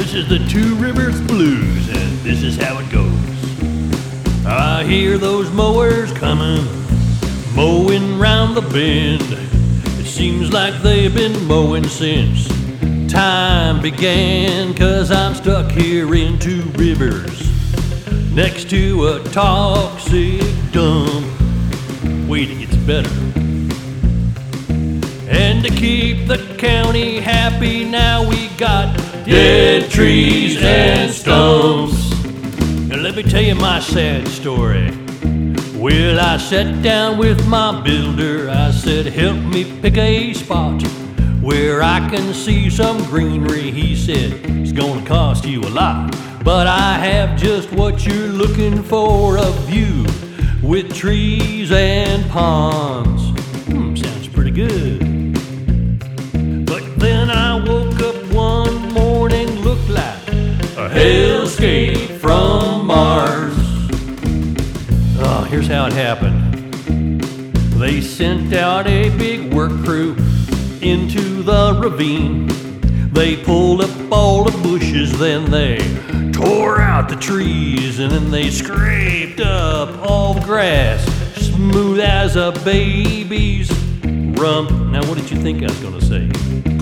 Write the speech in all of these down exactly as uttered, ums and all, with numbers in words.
This is the Two Rivers Blues, and this is how it goes. I hear those mowers coming, mowing round the bend. It seems like they've been mowing since time began, 'cause I'm stuck here in Two Rivers, next to a toxic dump. Wait, it gets better. And to keep the county happy, now we got dead trees and stumps. Now let me tell you my sad story. Well, I sat down with my builder. I said, help me pick a spot where I can see some greenery. He said, it's gonna cost you a lot, but I have just what you're looking for, a view with trees and ponds. Hmm, sounds pretty good. But then I woke up one morning, looked like a hellscape from Mars. Oh, here's how it happened. They sent out a big work crew into the ravine. They pulled up all the bushes, then they tore out the trees, and then they scraped up all the grass, smooth as a baby's rump. Now, what did you think I was gonna say?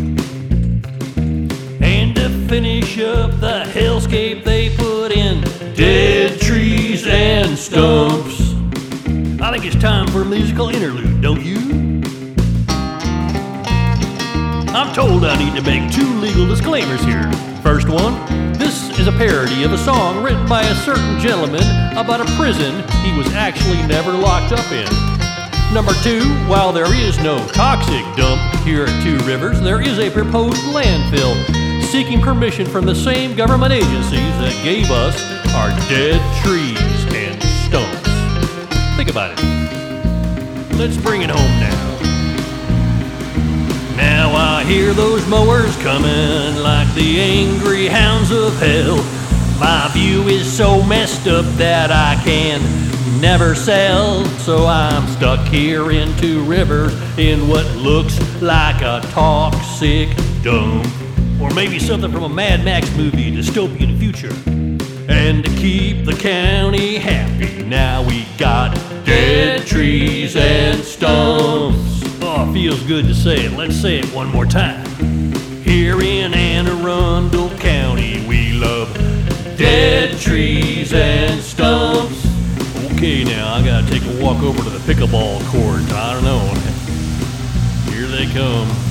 And to finish up the hellscape, they put in dead trees and stumps. I think it's time for a musical interlude, don't you? I'm told I need to make two legal disclaimers here. First one, this is a parody of a song written by a certain gentleman about a prison he was actually never locked up in. Number two, while there is no toxic dump here at Two Rivers, there is a proposed landfill seeking permission from the same government agencies that gave us our dead trees and stumps. Think about it. Let's bring it home now. Now I hear those mowers coming like the angry hounds of hell. My view is so messed up that I can never sell, so I'm stuck here in Two Rivers in what looks like a toxic dump. Or maybe something from a Mad Max movie, dystopian future. And to keep the county happy, now we got dead trees and stumps. Oh, it feels good to say it. Let's say it one more time. Here in Anne Arundel County, we love dead trees and stumps. Okay, now I gotta take a walk over to the pickleball court. I don't know. Here they come.